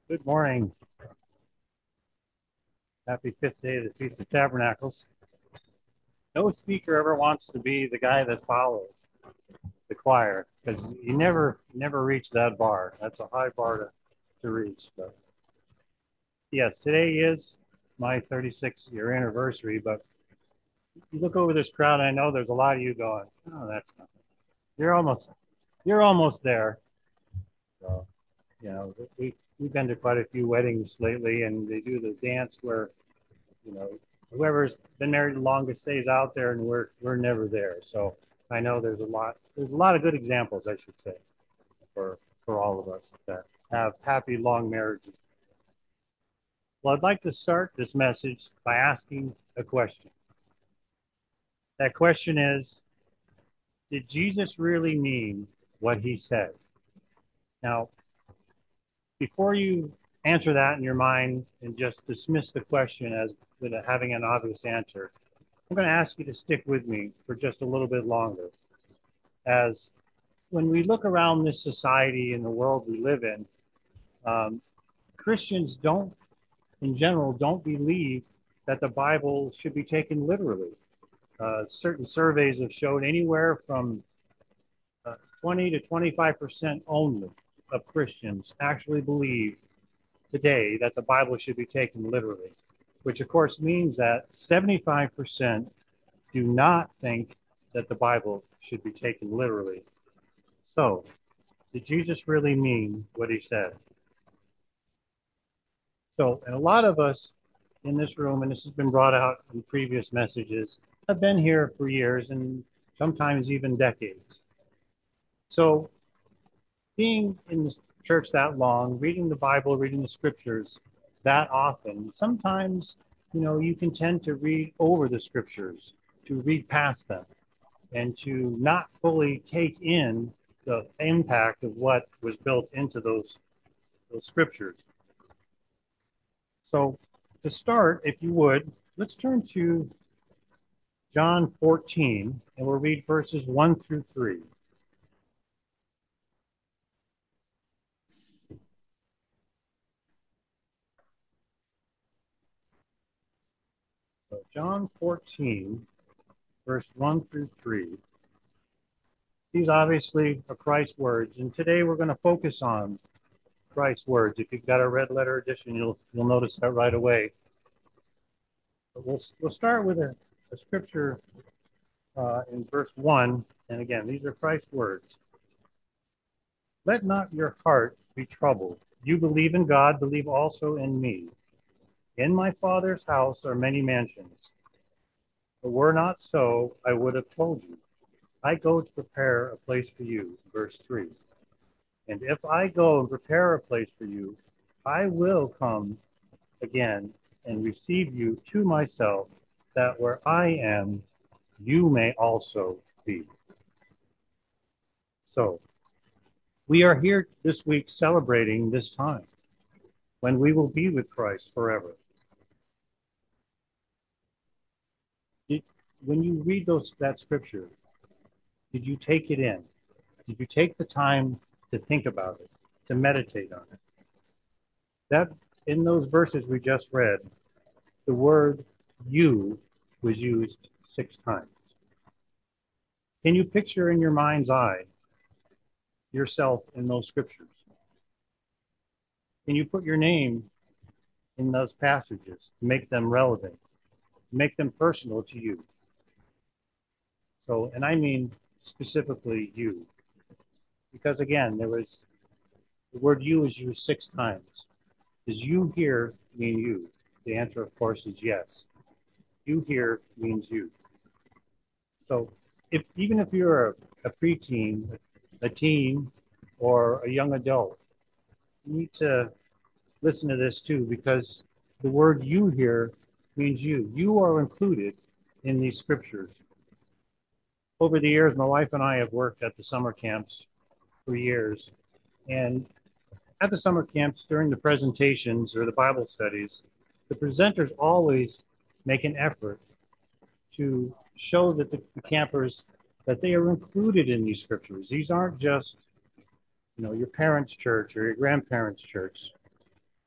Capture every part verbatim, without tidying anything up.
Good morning. Happy fifth day of the Feast of Tabernacles. No speaker ever wants to be the guy that follows the choir because you never never reach that bar. That's a high bar to, to reach. But yes, today is my thirty-sixth year anniversary. But you look over this crowd, and I know there's a lot of you going, "Oh, that's nothing." You're almost you're almost there. So, you know, we we've been to quite a few weddings lately, and they do the dance where you know, whoever's been married the longest stays out there, and we're we're never there. So I know there's a lot there's a lot of good examples, I should say, for for all of us that have happy long marriages. Well, I'd like to start this message by asking a question. That question is, did Jesus really mean what he said? Now, before you answer that in your mind and just dismiss the question as having an obvious answer, I'm going to ask you to stick with me for just a little bit longer. As when we look around this society and the world we live in, um, Christians don't, in general, don't believe that the Bible should be taken literally. Uh, certain surveys have shown anywhere from uh, twenty to twenty-five percent only of Christians actually believe today that the Bible should be taken literally, which of course means that seventy-five percent do not think that the Bible should be taken literally. So, did Jesus really mean what he said? So, and a lot of us in this room, and this has been brought out in previous messages, have been here for years and sometimes even decades. So, being in the church that long, reading the Bible, reading the scriptures that often, sometimes, you know, you can tend to read over the scriptures, to read past them, and to not fully take in the impact of what was built into those, those scriptures. So to start, if you would, let's turn to John fourteen, and we'll read verses one through three. So John fourteen, verse one through three. These obviously are Christ's words, and today we're going to focus on Christ's words. If you've got a red letter edition, you'll you'll notice that right away. But we'll we'll start with a, a scripture uh, in verse one, and again, these are Christ's words. Let not your heart be troubled. You believe in God, believe also in me. In my Father's house are many mansions. If it were not so, I would have told you. I go to prepare a place for you. Verse three. And if I go and prepare a place for you, I will come again and receive you to myself, that where I am, you may also be. So, we are here this week celebrating this time when we will be with Christ forever. Did, when you read those that scripture, did you take it in? Did you take the time to think about it, to meditate on it? That in those verses we just read, the word you was used six times. Can you picture in your mind's eye yourself in those scriptures? Can you put your name in those passages to make them relevant, to make them personal to you? So, and I mean specifically you, because again, there was the word you is used six times. Does you here mean you? The answer, of course, is yes. You here means you. So, if even if you're a, a preteen, a teen, or a young adult, you need to listen to this too, because the word you here means you. You are included in these scriptures. Over the years, my wife and I have worked at the summer camps for years. And at the summer camps, during the presentations or the Bible studies, the presenters always make an effort to show that the, the campers that they are included in these scriptures. These aren't just, you know, your parents' church or your grandparents' church.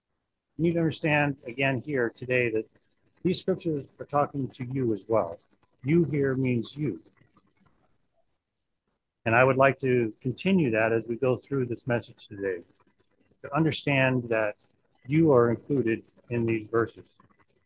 You need to understand again here today that these scriptures are talking to you as well. You here means you. And I would like to continue that as we go through this message today, to understand that you are included in these verses.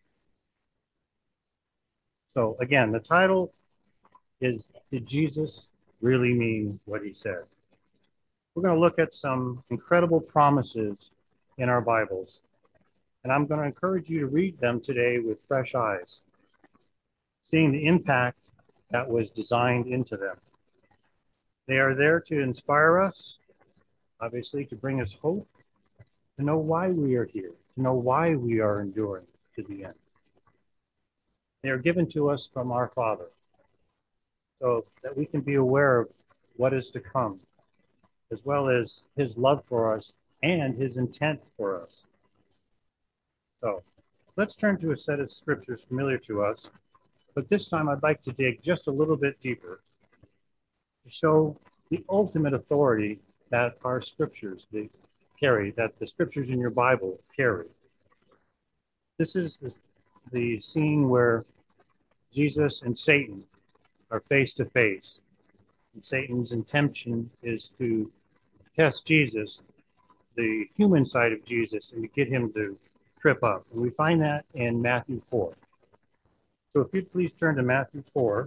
So again, the title is, Did Jesus Really Mean What He Said? We're going to look at some incredible promises in our Bibles, and I'm going to encourage you to read them today with fresh eyes, seeing the impact that was designed into them. They are there to inspire us, obviously, to bring us hope, to know why we are here, to know why we are enduring to the end. They are given to us from our Father, so that we can be aware of what is to come, as well as His love for us and His intent for us. So let's turn to a set of scriptures familiar to us, but this time I'd like to dig just a little bit deeper to show the ultimate authority that our scriptures they carry, that the scriptures in your Bible carry. This is the, the scene where Jesus and Satan are face to face. And Satan's intention is to test Jesus, the human side of Jesus, and to get him to trip up. And we find that in Matthew four. So if you'd please turn to Matthew four.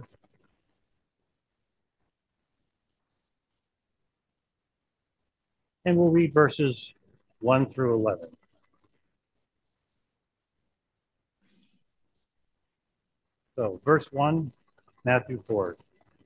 And we'll read verses one through eleven. So, verse one, Matthew four.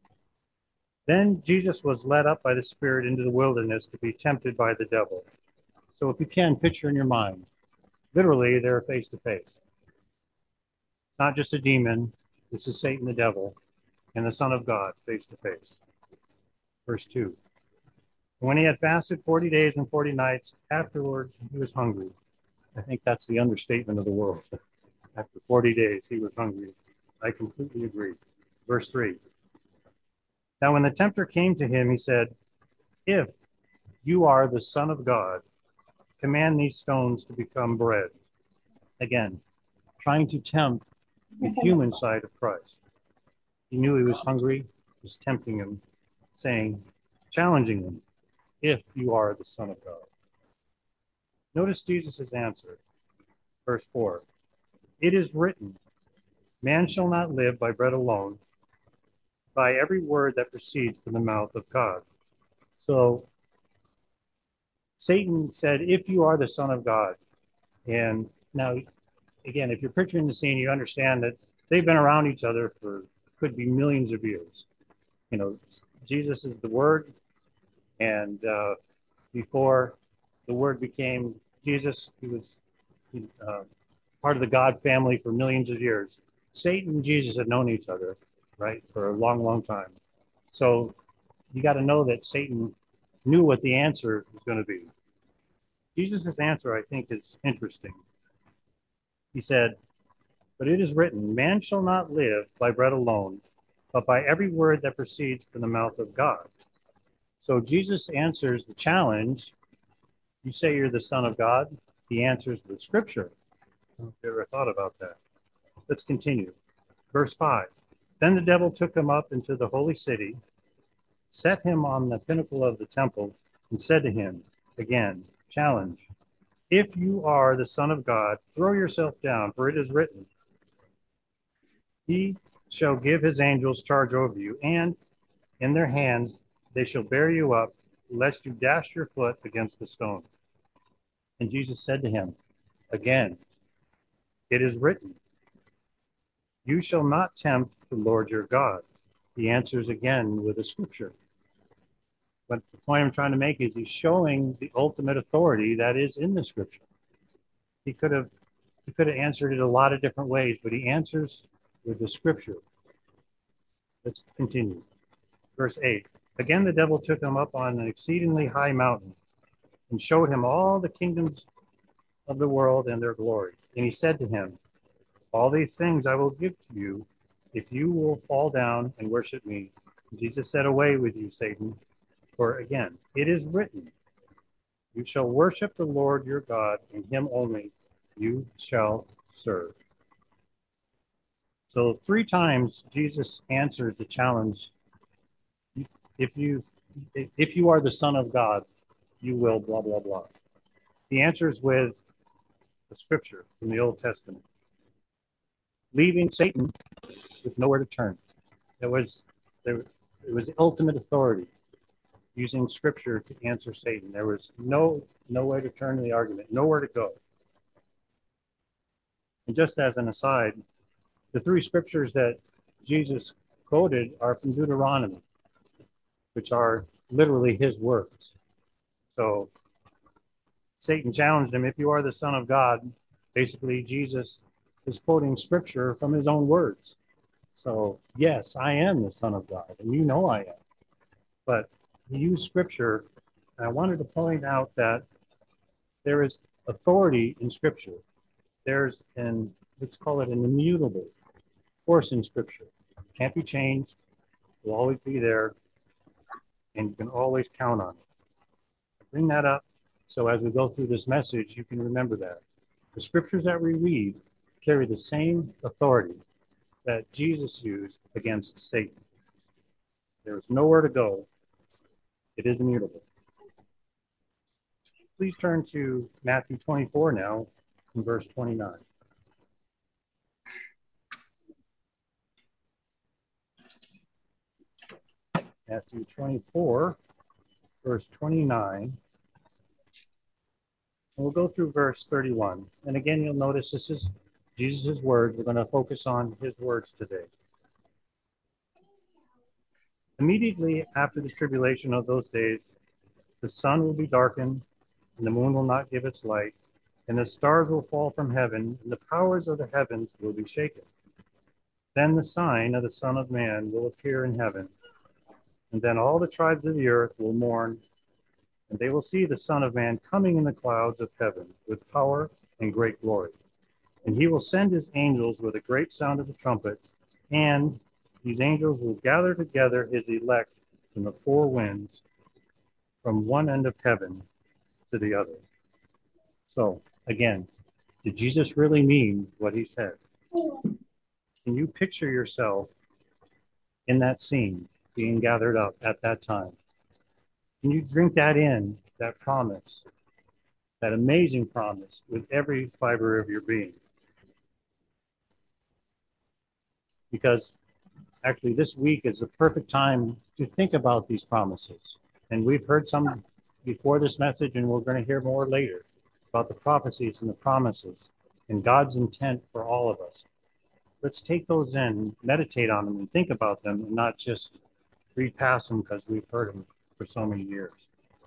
Then Jesus was led up by the Spirit into the wilderness to be tempted by the devil. So if you can, picture in your mind, literally they're face to face. It's not just a demon. This is Satan the devil and the Son of God face to face. Verse two. When he had fasted forty days and forty nights, afterwards he was hungry. I think that's the understatement of the world. After forty days, he was hungry. I completely agree. Verse three. Now when the tempter came to him, he said, if you are the Son of God, command these stones to become bread. Again, trying to tempt the human side of Christ. He knew he was hungry, was tempting him, saying, challenging him, if you are the Son of God. Notice Jesus' answer. Verse four. It is written, man shall not live by bread alone, by every word that proceeds from the mouth of God. So Satan said, if you are the Son of God. And now, again, if you're picturing the scene, you understand that they've been around each other for, could be millions of years. You know, Jesus is the Word, and uh, before the Word became Jesus, he was uh, part of the God family for millions of years. Satan and Jesus had known each other, right, for a long, long time. So you got to know that Satan knew what the answer was going to be. Jesus' answer, I think, is interesting. He said, but it is written, man shall not live by bread alone, but by every word that proceeds from the mouth of God. So Jesus answers the challenge. You say you're the Son of God. He answers with Scripture. I don't know if you ever thought about that. Let's continue. Verse five. Then the devil took him up into the holy city, set him on the pinnacle of the temple, and said to him, again, challenge, if you are the Son of God, throw yourself down, for it is written, he shall give his angels charge over you, and in their hands they shall bear you up, lest you dash your foot against the stone. And Jesus said to him, again, it is written, you shall not tempt the Lord your God. He answers again with a scripture. But the point I'm trying to make is he's showing the ultimate authority that is in the scripture. He could have he could have answered it a lot of different ways, but he answers with the scripture. Let's continue. Verse eight. Again, the devil took him up on an exceedingly high mountain and showed him all the kingdoms of the world and their glory. And he said to him, all these things I will give to you if you will fall down and worship me. And Jesus said, away with you, Satan. For again, it is written, you shall worship the Lord your God, and him only you shall serve. So three times Jesus answers the challenge. If you if you are the Son of God, you will blah blah blah. He answers with the scripture from the Old Testament, leaving Satan with nowhere to turn. It was there. It was the ultimate authority, using scripture to answer Satan. There was no no way to turn the argument, nowhere to go. And just as an aside, the three scriptures that Jesus quoted are from Deuteronomy, which are literally his words. So Satan challenged him, if you are the Son of God, basically Jesus is quoting scripture from his own words. So yes, I am the Son of God, and you know I am. But he used scripture, and I wanted to point out that there is authority in scripture. There's an, let's call it an immutable force in scripture. It can't be changed. It will always be there, and you can always count on it. I bring that up so as we go through this message, you can remember that. The scriptures that we read carry the same authority that Jesus used against Satan. There is nowhere to go. It is immutable. Please turn to Matthew twenty-four now, in verse twenty-nine. Matthew twenty-four, verse twenty-nine. And we'll go through verse thirty-one. And again, you'll notice this is Jesus' words. We're going to focus on his words today. Immediately after the tribulation of those days, the sun will be darkened, and the moon will not give its light, and the stars will fall from heaven, and the powers of the heavens will be shaken. Then the sign of the Son of Man will appear in heaven, and then all the tribes of the earth will mourn, and they will see the Son of Man coming in the clouds of heaven with power and great glory. And he will send his angels with a great sound of the trumpet, and these angels will gather together his elect from the four winds, from one end of heaven to the other. So, again, did Jesus really mean what he said? Can you picture yourself in that scene, being gathered up at that time? Can you drink that in, that promise, that amazing promise, with every fiber of your being? Because actually this week is the perfect time to think about these promises. And we've heard some before this message, and we're going to hear more later about the prophecies and the promises and God's intent for all of us. Let's take those in, meditate on them, and think about them, and not just read past them because we've heard them for so many years.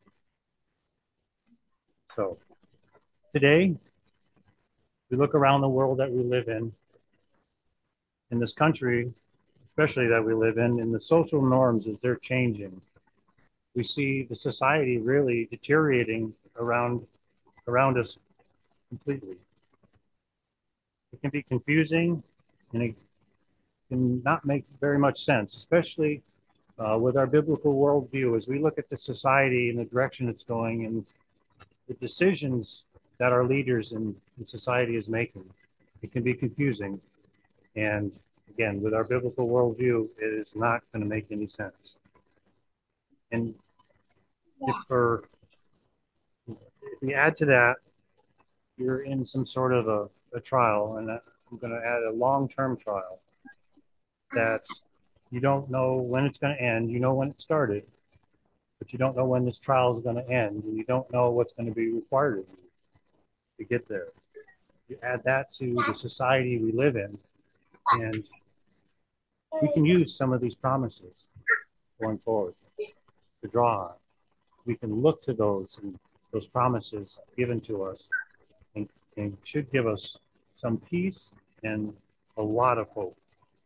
So today, we look around the world that we live in, in this country, especially that we live in, and the social norms as they're changing. We see the society really deteriorating around around us completely. It can be confusing, and it can not make very much sense, especially uh, with our biblical worldview as we look at the society and the direction it's going and the decisions that our leaders in, in society is making. It can be confusing. And again, with our biblical worldview, it is not going to make any sense. And if, for, if we add to that, you're in some sort of a, a trial, and I'm going to add a long-term trial that you don't know when it's going to end. You know when it started, but you don't know when this trial is going to end, and you don't know what's going to be required of you to get there. You add that to the society we live in, and we can use some of these promises going forward to draw on. We can look to those and those promises given to us, and, and should give us some peace and a lot of hope.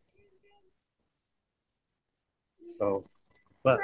So, but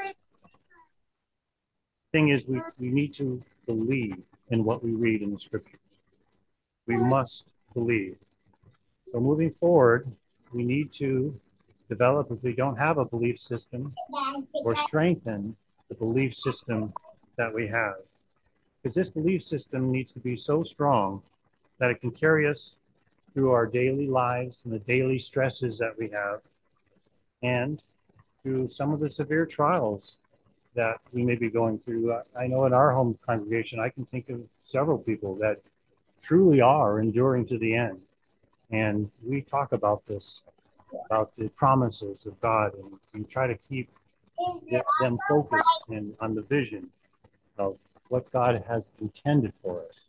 thing is, we, we need to believe in what we read in the scriptures. We must believe. So moving forward, we need to develop, if we don't have a belief system, or strengthen the belief system that we have. Because this belief system needs to be so strong that it can carry us through our daily lives and the daily stresses that we have, and through some of the severe trials that we may be going through. I know in our home congregation, I can think of several people that truly are enduring to the end. And we talk about this, about the promises of God, and we try to keep them focused and on the vision of what God has intended for us.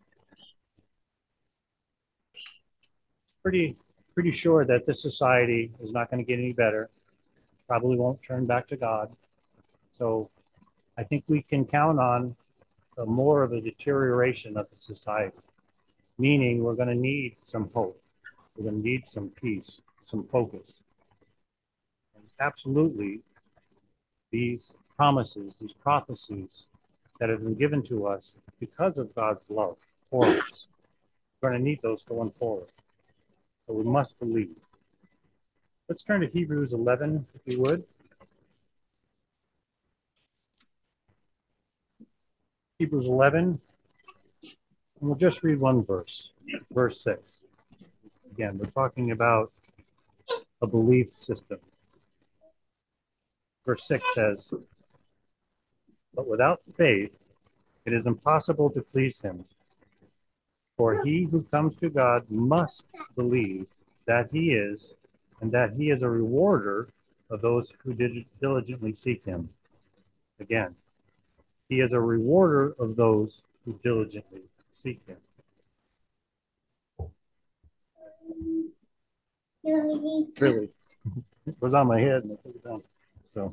It's pretty, pretty sure that this society is not going to get any better. Probably won't turn back to God. So I think we can count on a more of a deterioration of the society, meaning we're going to need some hope. We're going to need some peace, some focus. And absolutely, these promises, these prophecies that have been given to us because of God's love for us, we're going to need those going forward. So we must believe. Let's turn to Hebrews eleven, if you would. Hebrews eleven, and we'll just read one verse, verse six. Again, we're talking about a belief system. Verse six says, "But without faith, it is impossible to please him. For he who comes to God must believe that he is, and that he is a rewarder of those who diligently seek him." Again, he is a rewarder of those who diligently seek him. Really, it was on my head and I took it down. So,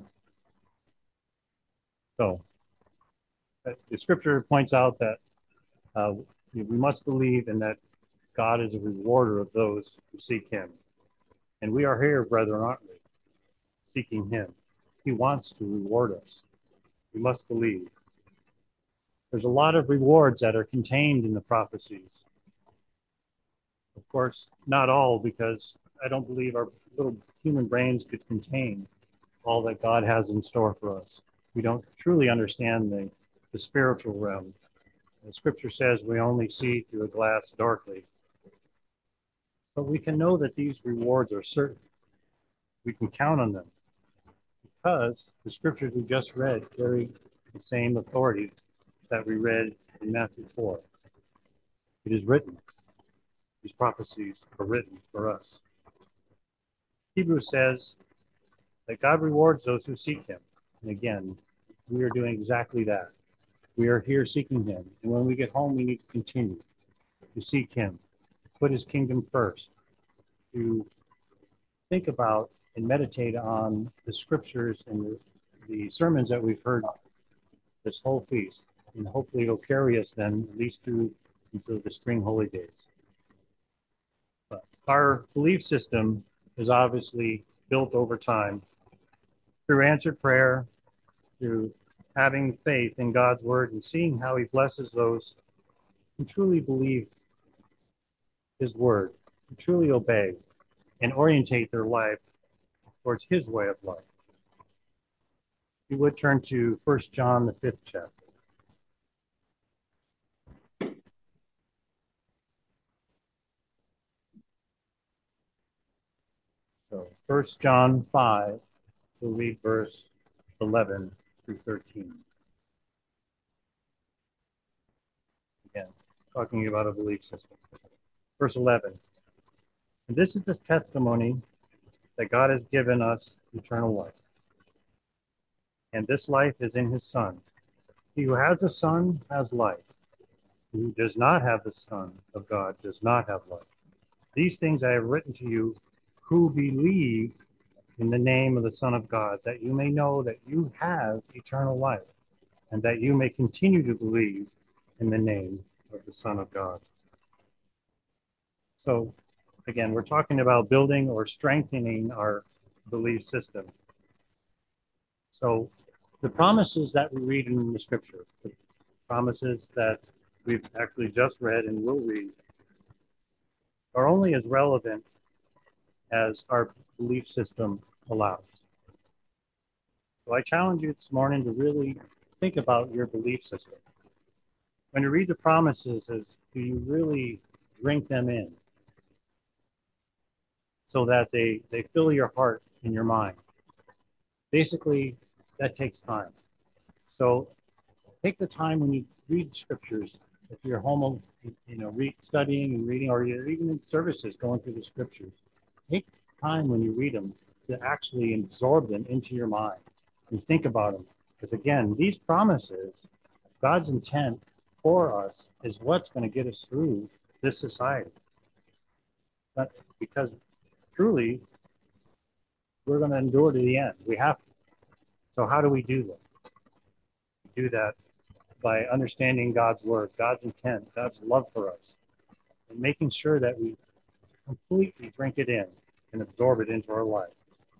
so the scripture points out that uh, we must believe in that God is a rewarder of those who seek him. And we are here, brethren, aren't we? Seeking him. He wants to reward us. We must believe. There's a lot of rewards that are contained in the prophecies. Of course, not all, because I don't believe our little human brains could contain all that God has in store for us. We don't truly understand the, the spiritual realm. The scripture says we only see through a glass darkly. But we can know that these rewards are certain. We can count on them because the scriptures we just read carry the same authority that we read in Matthew four. It is written. These prophecies are written for us. Hebrews says that God rewards those who seek him. And again, we are doing exactly that. We are here seeking him. And when we get home, we need to continue to seek him, put his kingdom first, to think about and meditate on the scriptures and the, the sermons that we've heard this whole feast. And hopefully it'll carry us then at least through until the spring holy days. But our belief system is obviously built over time through answered prayer, through having faith in God's word and seeing how he blesses those who truly believe his word, who truly obey and orientate their life towards his way of life. You would turn to First John, the fifth chapter. So First John five, we'll read verse eleven through thirteen. Again, talking about a belief system. Verse eleven. "And this is the testimony that God has given us eternal life. And this life is in his Son. He who has a Son has life. He who does not have the Son of God does not have life. These things I have written to you who believe in the name of the Son of God, that you may know that you have eternal life, and that you may continue to believe in the name of the Son of God." So, again, we're talking about building or strengthening our belief system. So, the promises that we read in the scripture, the promises that we've actually just read and will read, are only as relevant as our belief system allows. So I challenge you this morning to really think about your belief system. When you read the promises, is do you really drink them in so that they, they fill your heart and your mind. Basically, that takes time. So take the time when you read scriptures, if you're home, you know, read, studying and reading, or you're even in services going through the scriptures, take time when you read them to actually absorb them into your mind and think about them. Because again, these promises, God's intent for us is what's going to get us through this society. But because truly, we're going to endure to the end. We have to. So how do we do that? We do that by understanding God's word, God's intent, God's love for us, and making sure that we completely drink it in and absorb it into our life.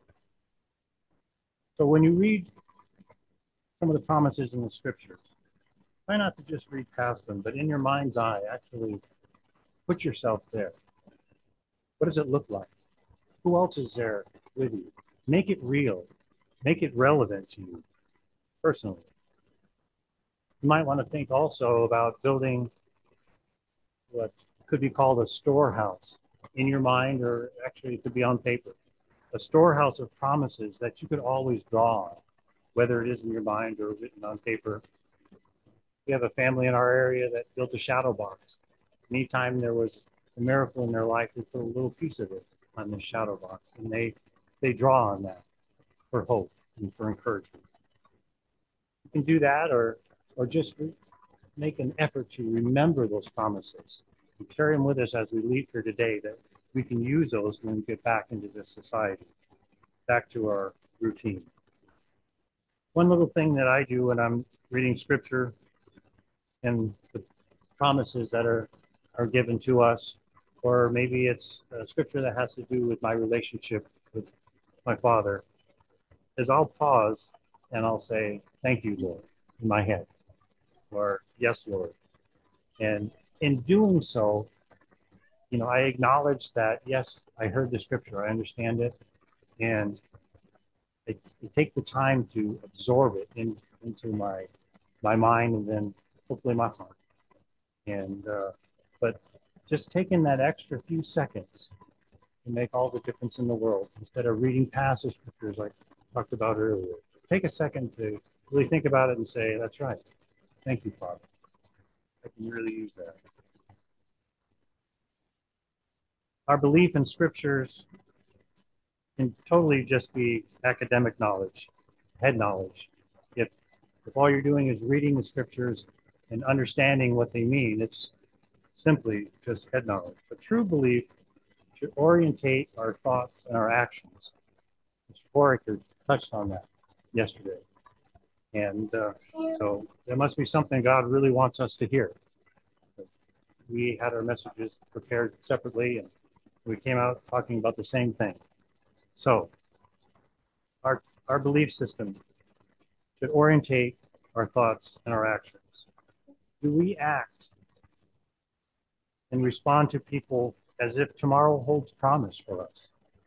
So when you read some of the promises in the scriptures, try not to just read past them, but in your mind's eye, actually put yourself there. What does it look like? Who else is there with you? Make it real. Make it relevant to you personally. You might want to think also about building what could be called a storehouse in your mind, or actually it could be on paper. A storehouse of promises that you could always draw on, whether it is in your mind or written on paper. We have a family in our area that built a shadow box. Anytime there was a miracle in their life, we put a little piece of it on the shadow box, and they, they draw on that for hope and for encouragement. You can do that, or or just make an effort to remember those promises and carry them with us as we leave here today, that we can use those when we get back into this society, back to our routine. One little thing that I do when I'm reading scripture and the promises that are, are given to us, or maybe it's a scripture that has to do with my relationship with my Father, is I'll pause and I'll say, "Thank you, Lord," in my head, or "Yes, Lord." And in doing so, you know, I acknowledge that, yes, I heard the scripture, I understand it, and I, I take the time to absorb it in, into my my mind, and then hopefully my heart. And uh, but just taking that extra few seconds can make all the difference in the world. Instead of reading past the scriptures like I talked about earlier, take a second to really think about it and say, "That's right. Thank you, Father. I can really use that." Our belief in scriptures can totally just be academic knowledge, head knowledge. If if all you're doing is reading the scriptures and understanding what they mean, it's simply just head knowledge. But true belief should orientate our thoughts and our actions. Mister Foraker touched on that yesterday. And uh, so there must be something God really wants us to hear. We had our messages prepared separately, and we came out talking about the same thing. So our, our belief system should orientate our thoughts and our actions. Do we act and respond to people as if tomorrow holds promise for us?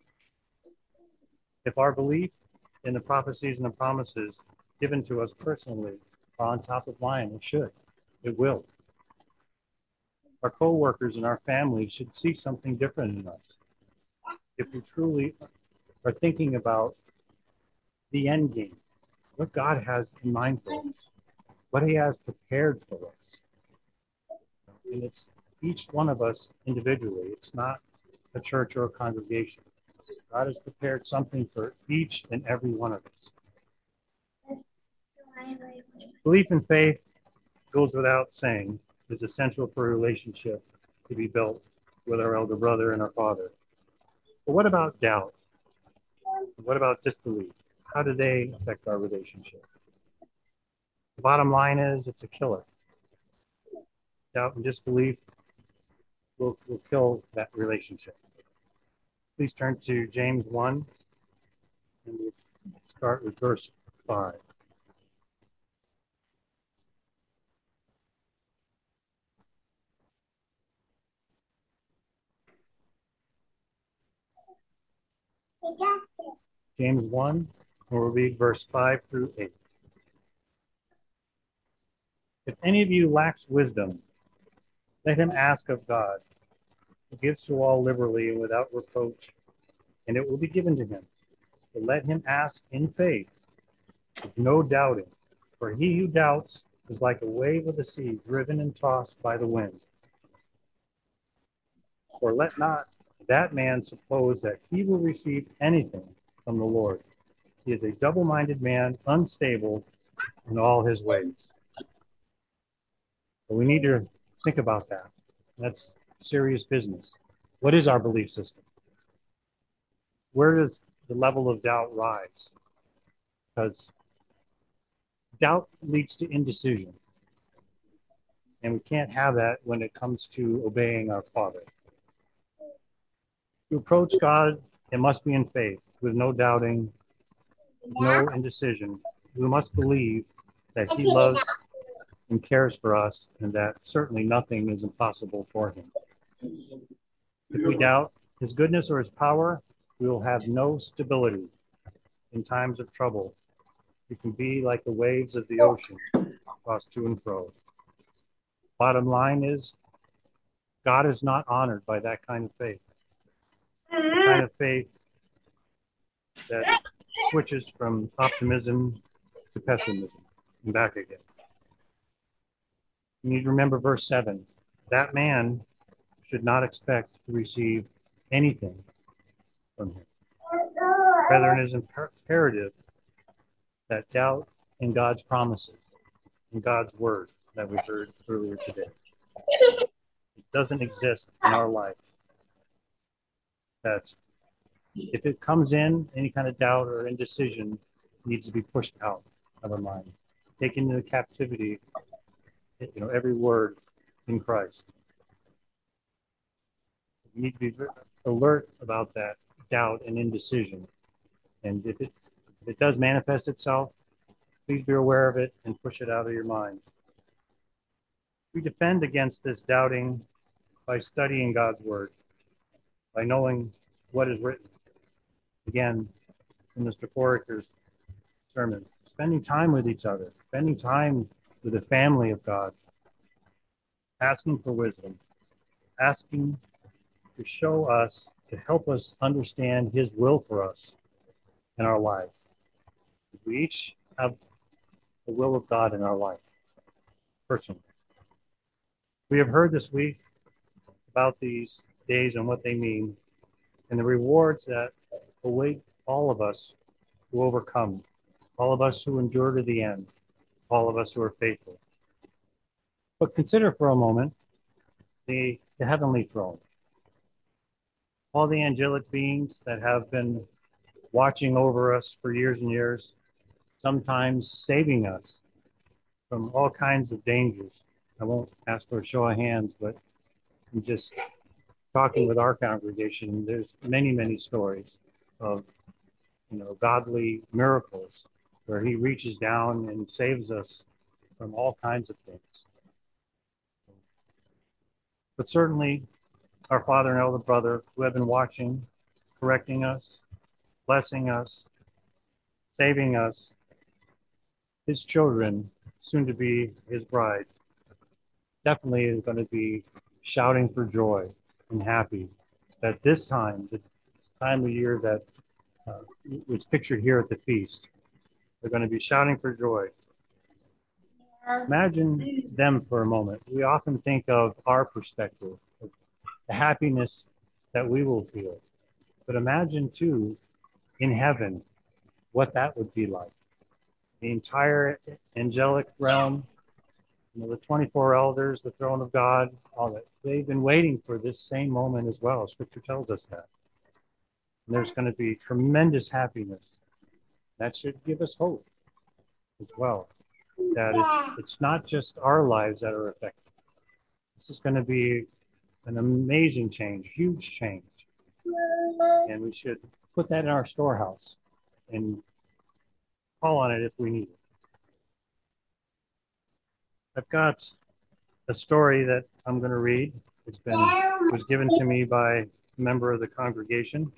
If our belief in the prophecies and the promises given to us personally are on top of mind, it should, it will. Our co-workers and our family should see something different in us. If we truly are thinking about the end game, what God has in mind for us, what he has prepared for us. And it's each one of us individually. It's not a church or a congregation. God has prepared something for each and every one of us. Belief and faith, goes without saying, is essential for a relationship to be built with our elder brother and our father. But what about doubt? What about disbelief? How do they affect our relationship? The bottom line is, it's a killer. Doubt and disbelief will, will kill that relationship. Please turn to James one, and we'll start with verse five. James one, and we'll read verse five through eight. If any of you lacks wisdom, let him ask of God, who gives to all liberally and without reproach, and it will be given to him. But let him ask in faith, with no doubting. For he who doubts is like a wave of the sea, driven and tossed by the wind. For let not that man suppose that he will receive anything from the Lord. He is a double-minded man, unstable in all his ways. But we need to think about that. That's serious business. What is our belief system? Where does the level of doubt rise? Because doubt leads to indecision. And we can't have that when it comes to obeying our Father. To approach God, it must be in faith, with no doubting, no indecision. We must believe that he loves and cares for us, and that certainly nothing is impossible for him. If we doubt his goodness or his power, we will have no stability in times of trouble. We can be like the waves of the ocean, tossed to and fro. Bottom line is, God is not honored by that kind of faith. The kind of faith that switches from optimism to pessimism and back again. You need to remember verse seven. That man should not expect to receive anything from him. Rather, it is imperative that doubt in God's promises, in God's word that we heard earlier today. It doesn't exist in our life. That if it comes in, any kind of doubt or indecision needs to be pushed out of our mind, taken into captivity, you know, every word in Christ. We need to be alert about that doubt and indecision. And if it, if it does manifest itself, please be aware of it and push it out of your mind. We defend against this doubting by studying God's word, by knowing what is written. Again, in Mister Foraker's sermon, spending time with each other, spending time with the family of God, asking for wisdom, asking to show us, to help us understand his will for us in our life. We each have the will of God in our life, personally. We have heard this week about these days and what they mean, and the rewards that await all of us who overcome, all of us who endure to the end, all of us who are faithful. But consider for a moment the, the heavenly throne. All the angelic beings that have been watching over us for years and years, sometimes saving us from all kinds of dangers. I won't ask for a show of hands, but I'm just talking with our congregation. There's many, many stories of, you know, godly miracles where he reaches down and saves us from all kinds of things. But certainly our father and elder brother who have been watching, correcting us, blessing us, saving us, his children, soon to be his bride, definitely is going to be shouting for joy and happy that this time, this time of year that uh, was pictured here at the feast, they're going to be shouting for joy. Imagine them for a moment. We often think of our perspective, of the happiness that we will feel. But imagine too, in heaven, what that would be like. The entire angelic realm, you know, the twenty-four elders, the throne of God, all that. They've been waiting for this same moment as well. Scripture tells us that. And there's going to be tremendous happiness. That should give us hope as well. That it, it's not just our lives that are affected. This is going to be an amazing change, huge change. And we should put that in our storehouse and call on it if we need it. I've got a story that I'm going to read. It's been it was given to me by a member of the congregation,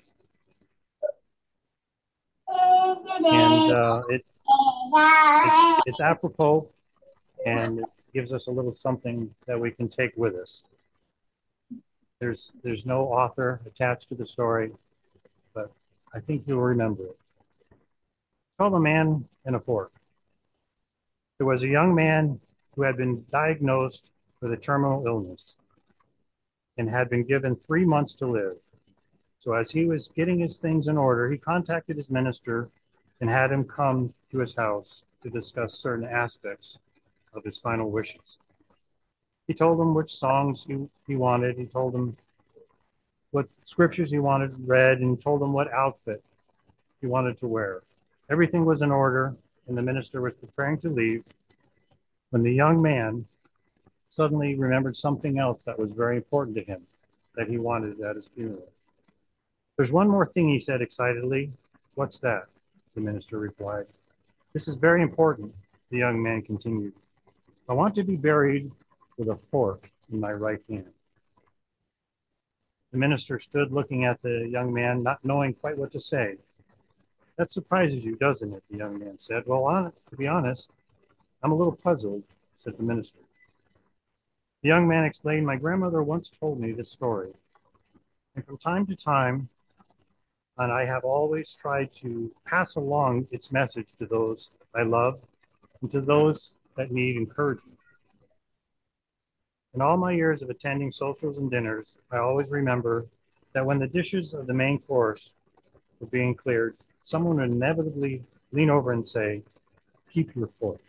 and uh, it it's, it's apropos, and it gives us a little something that we can take with us. There's, there's no author attached to the story, but I think you'll remember it. It's called A Man and a Fork. There was a young man who had been diagnosed with a terminal illness and had been given three months to live. So as he was getting his things in order, he contacted his minister and had him come to his house to discuss certain aspects of his final wishes. He told him which songs he, he wanted. He told him what scriptures he wanted read, and told him what outfit he wanted to wear. Everything was in order, and the minister was preparing to leave when the young man suddenly remembered something else that was very important to him that he wanted at his funeral. There's one more thing, he said excitedly. What's that? The minister replied. This is very important, the young man continued. I want to be buried with a fork in my right hand. The minister stood looking at the young man, not knowing quite what to say. That surprises you, doesn't it? The young man said. Well, honest, to be honest, I'm a little puzzled, said the minister. The young man explained, my grandmother once told me this story. And from time to time, and I have always tried to pass along its message to those I love and to those that need encouragement. In all my years of attending socials and dinners, I always remember that when the dishes of the main course were being cleared, someone would inevitably lean over and say, keep your fork.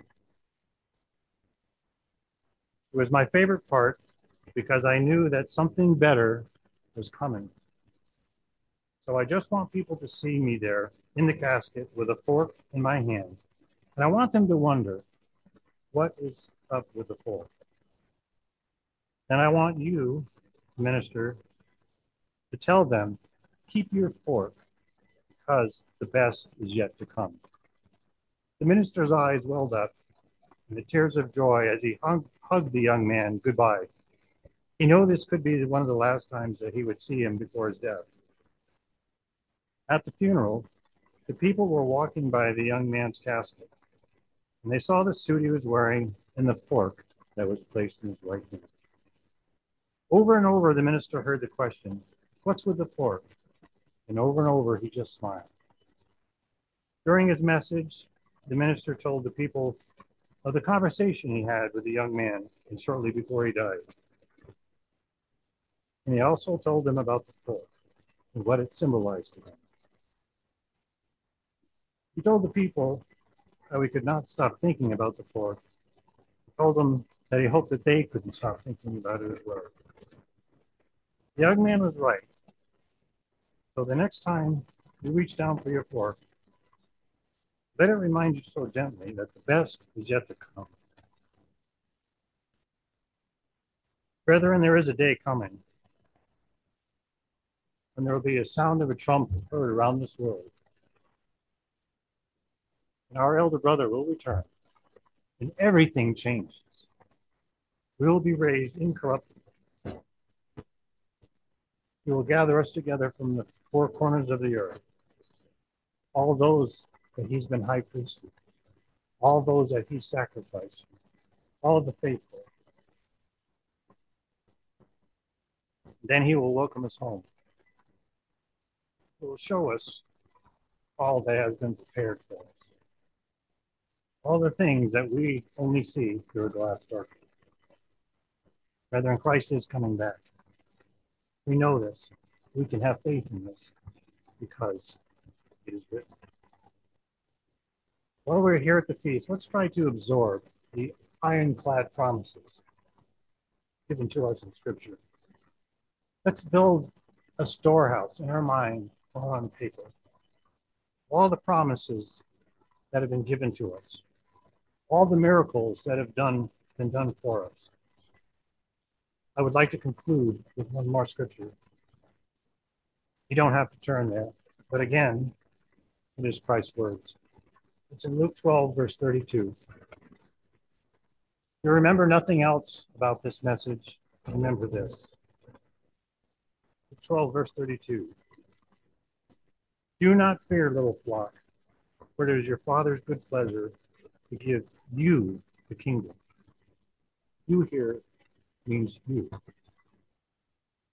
It was my favorite part because I knew that something better was coming. So I just want people to see me there in the casket with a fork in my hand. And I want them to wonder, what is up with the fork? And I want you, minister, to tell them, keep your fork, because the best is yet to come. The minister's eyes welled up in the tears of joy as he hung, hugged the young man goodbye. He knew this could be one of the last times that he would see him before his death. At the funeral, the people were walking by the young man's casket, and they saw the suit he was wearing and the fork that was placed in his right hand. Over and over, the minister heard the question, what's with the fork? And over and over, he just smiled. During his message, the minister told the people of the conversation he had with the young man and shortly before he died. And he also told them about the fork and what it symbolized to them. He told the people that we could not stop thinking about the fork. He told them that he hoped that they couldn't stop thinking about it as well. The young man was right. So the next time you reach down for your fork, let it remind you so gently that the best is yet to come. Brethren, there is a day coming when there will be a sound of a trumpet heard around this world. And our elder brother will return, and everything changes. We will be raised incorruptible. He will gather us together from the four corners of the earth. All those that he's been high priest with, all those that he sacrificed, all the faithful. Then he will welcome us home. He will show us all that has been prepared for us. All the things that we only see through a glass darkly. Brethren, Christ is coming back. We know this. We can have faith in this because it is written. While we're here at the feast, let's try to absorb the ironclad promises given to us in Scripture. Let's build a storehouse in our mind or on paper. All the promises that have been given to us. All the miracles that have done been done for us. I would like to conclude with one more scripture. You don't have to turn there, but again, it is Christ's words. It's in Luke twelve, verse thirty-two. You remember nothing else about this message, remember this. Luke twelve, verse thirty-two. Do not fear, little flock, for it is your Father's good pleasure to give you the kingdom. You here means you.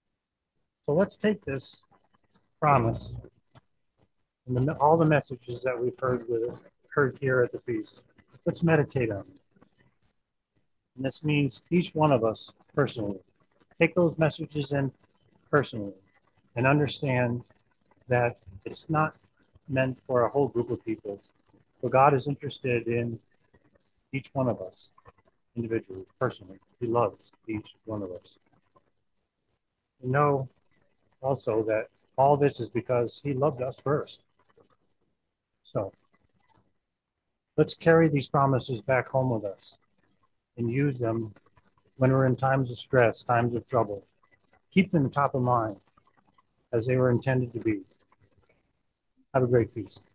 So let's take this promise and the, all the messages that we've heard with heard here at the feast. Let's meditate on it. And this means each one of us personally. Take those messages in personally and understand that it's not meant for a whole group of people. But God is interested in each one of us individually, personally. He loves each one of us. And know also that all this is because he loved us first. So let's carry these promises back home with us and use them when we're in times of stress, times of trouble. Keep them top of mind as they were intended to be. Have a great feast.